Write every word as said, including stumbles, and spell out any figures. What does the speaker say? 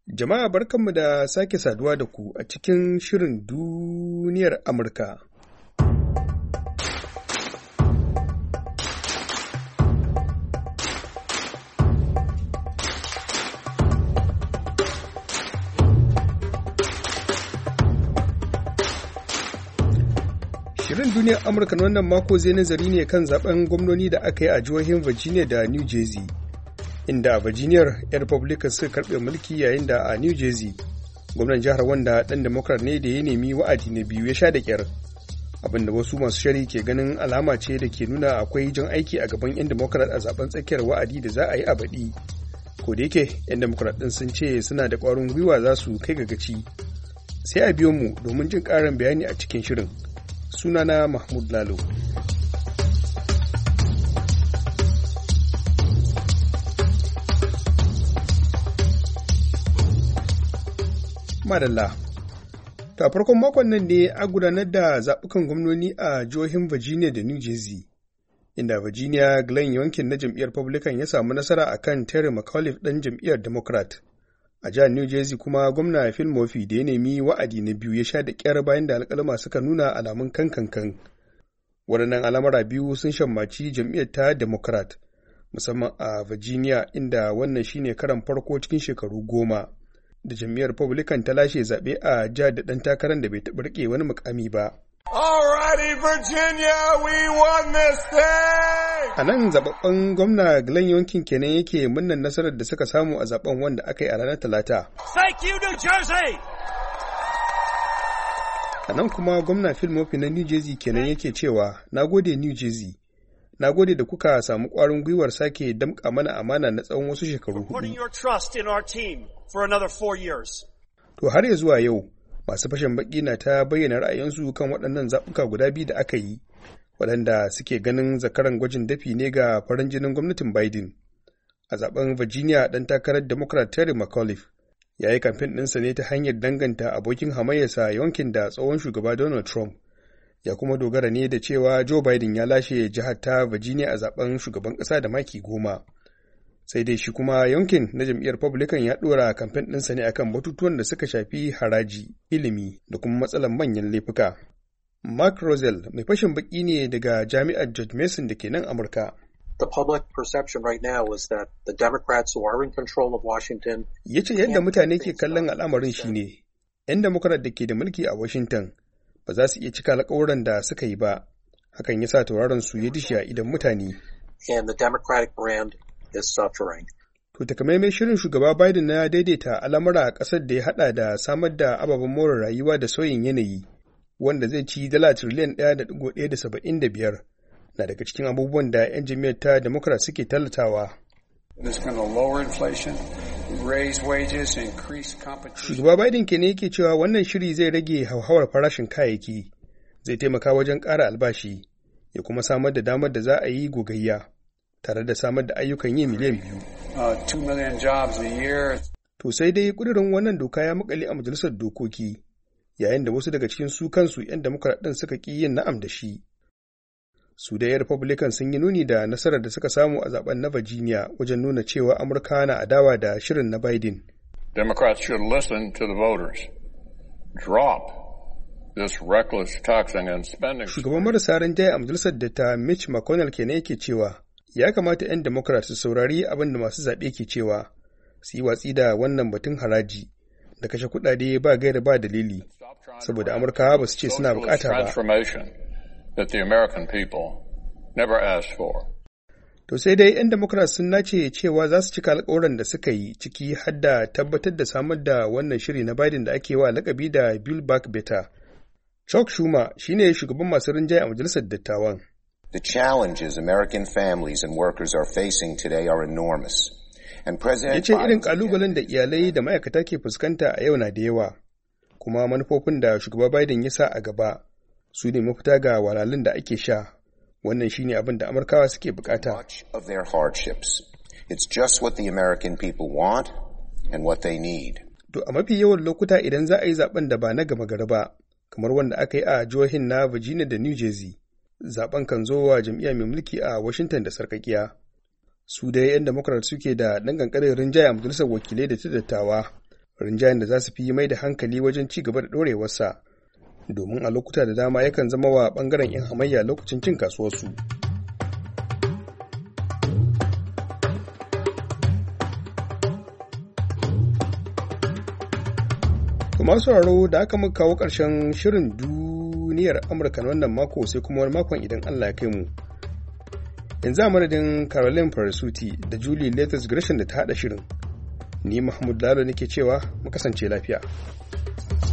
Jama'a barkanmu da sake saduwa da ku a cikin shirin duniyar Amurka. Shirin duniyar Amurka na wannan mako zai nazari ne kan zaben gwamnoni da aka yi a jihohin Virginia da New Jersey. Inda a Virginia 'yan Republican suka karɓe mulki yayin da a New Jersey gwamnan jihar wanda ɗan Democrat ne da ya nemi wa'adi na biyu ya sha da ƙyar. Abinda wasu masu shari ke ganin alama ce da ke nuna akwai jan aiki a gaban 'yan Democrat a zaben tsakiyar wa'adi da za a yi a baɗi. Ko da yake 'yan Democrat ɗin sun ce suna da ƙwarin gwiwa za su kai ga gaci. Sai a biyo mu domin jin ƙarin bayani a cikin shirin. Sunana Mahmud Lalo. Madalla. Ta farkon makon nan ne a gudanar da zaɓukan gwamnoni a jihohin Virginia da New Jersey, inda Virginia Glenn Youngkin na jam'iyyar Republican ya samu nasara a kan Terry McAuliffe ɗan jam'iyyar Democrat. A jihar New Jersey kuma gwamna Phil Murphy da ya nemi wa'adi na biyu ya sha da ƙyar bayan da alƙalama suka nuna alamun kankankan. Waɗannan alamara biyu sun shammaci jam'iyyar ta Democrat, musamman a Virginia inda wannan shine karan farko cikin shekaru goma. Da jam'iyyar Republican ta lashe zaɓe a jihar da ɗan takarar da bai taɓa riƙe wani mukami ba. Alrighty, Virginia, we won this thing! A nan zaɓaɓɓen gwamna Glenn Youngkin kenan yake murnar nasarar da suka samu a zaɓen wanda aka yi a ranar Talata. Thank you, New Jersey! A nan kuma gwamna Phil Murphy na New Jersey kenan yake cewa, na gode New Jersey. Na gode da kuka samu ƙwarin gwiwar sake damƙa mana amana na tsawon wasu shekaru hudu. To har ya zuwa yau, masu fashin baƙi na ta bayyana ra'ayinsu kan waɗannan zaɓuka guda biyu da aka yi, waɗanda suke ganin zakaran gwajin dafi ne ga farin jinin gwamnatin Biden. A zaɓen Virginia ɗan takarar Democrat Terry McAuliffe ya yi kamfen ɗinsa ne ta hanyar danganta abokin hamayyarsa Youngkin da tsohon shugaba Donald Trump. Ya kuma dogara ne da cewa Joe Biden ya lashe jihar ta Virginia a zaben shugaban ƙasa da maki goma. Sai dai shi kuma Youngkin na jam'iyyar Republican ya ɗora kamfen ɗinsa ne akan batutuwan da suka shafi haraji, ilimi da kuma matsalar manyan laifuka. Mark Rosell mai fashin baki ne daga jami'ar George Mason da ke nan Amurka. The public perception right now is that the Democrats who are in control of Washington. Ya ce yadda mutane ke kallon al'amarin shine 'yan Democrat da ke da mulki a Washington ba za su iya cika alƙawuran da suka yi ba, hakan ya sa tauraron su ya dishe a idan mutane. And the Democratic brand is suffering. To takamaimai shirin shugaba Biden na daidaita al'amura a ƙasar da ya haɗa da samar da ababen more rayuwa da sauyin yanayi, wanda zai ci dala tiriliyan ɗaya da ɗigo ɗaya da saba'in da biyar, na daga cikin abubuwan da 'yan jam'iyyar ta Democrat suke tallatawa. Shugaba Biden ke ne yake cewa wannan shiri zai rage hauhawar farashin kayayyaki, zai taimaka wajen ƙara albashi, ya kuma samar da damar da za a yi gogayya, tare da samar da ayyukan yi miliyan biyu. To sai dai ƙudurin wannan doka ya makale a majalisar dokoki, yayin da wasu daga cikin su kansu 'yan Democrat ɗin suka ƙi yin na'am da shi. Su da 'yan Republican sun yi nuni da nasarar da suka samu a zaben na Virginia wajen nuna cewa Amurka na adawa da shirin na Biden. Democrats should listen to the voters. Drop this reckless taxing and spending. Shugaban marasa rinjaye a majalisar da ta Mitch McConnell kenan yake cewa ya kamata 'yan Democrats su saurari abin da masu zaɓe ke cewa, su yi watsi da wannan batun haraji da kashe kuɗaɗe ba gaira ba dalili, saboda Amurka ba su ce suna bukata ba. That the American people never asked for. To sai dai 'yan Democrats sun nace cewa za su cika alƙawuran da suka yi, ciki har da tabbatar da samar da wannan shiri na Biden da ake wa lakabi da Build Back Better. Chuck Schumer shine shugaban masu rinjaye a majalisar dattawan. The challenges American families and workers are facing today are enormous. And President Yace irin kalubalen da iyalai da ma'aikata ke fuskanta a yau na da yawa, kuma manufofin da shugaba Biden ya sa a gaba su ne mafita ga wahalhalun da ake sha. Wannan shine abin da Amurkawa suke bukata. Of their hardships. It's just what the American people want and what they need. To a mafi yawan lokuta idan za a yi zaben da ba na gama gari ba, kamar wanda aka yi a jihohin na Virginia da New Jersey, zaben kan zo wa jam'iyya mai mulki a Washington da sarkakiya. Su dai 'yan Democrat suke da ɗan ƙanƙanin rinjaye a majalisar wakilai da ta dattawa, rinjayen da za su fi mai da hankali wajen ci gaba da ɗorewarsa, domin a lokuta da dama yakan zama wa ɓangaren 'yan hamayya lokacin cin kasuwarsu. Masu sauraro da aka muka kawo ƙarshen shirin duniyar Amurka na wannan mako, sai kuma wani makon idan Allah ya kai mu. Yanzu a madadin Caroline Farasuti da Julie Latest Gresham da ta haɗa shirin, ni Mahmud Lalo nake cewa mu kasance lafiya.